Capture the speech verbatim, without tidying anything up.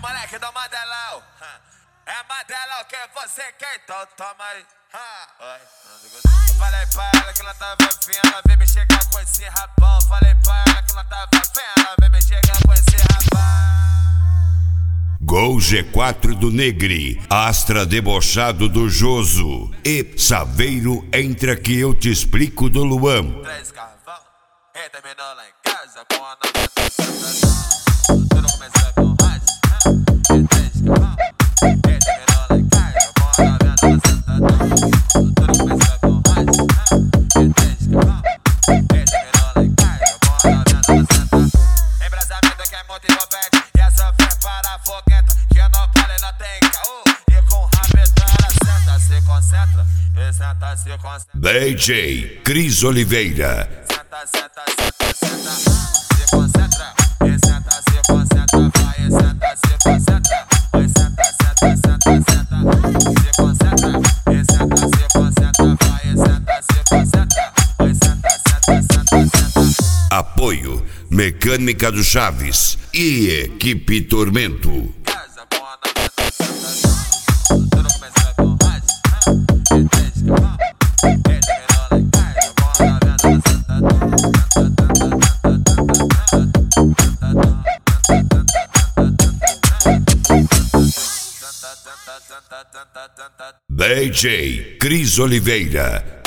moleque do Mandelão. É Mandelão que você quer, então toma aí. Eu falei pra ela que ela tava afim, ela veio me chegar com esse rapão. Falei pra ela que ela tava afim, ela veio me chegar com esse rapão. Gol G quatro do Negri, Astra debochado do Joso e Saveiro entra que eu te explico do Luan. Três carvão, e terminou lá em casa com a nova sentação. Tudo começou com rádio, e três carvão, e terminou lá em casa com a nova sentação. Tudo começou com rádio, e três carvão, e terminou lá em casa com a nova sentação. Embrasamento que é muito envolvente, e essa fé para fogueta, que não vale, não tem caô. E com rabeta ela senta, se concentra, e senta, se concentra. D J Cris Oliveira. Senta, senta, senta, senta, se concentra, e senta, se concentra, vai, e senta, se concentra, vai, senta, senta, senta, senta, se concentra, e senta, se concentra, vai, e senta, se concentra, vai, senta, senta, senta, senta. Apoio Mecânica do Chaves e Equipe Tormento. Casa com a nova sentação. Tudo começou com rádio, e três carvão, e terminou lá em casa com a nova sentação. D J Cris Oliveira.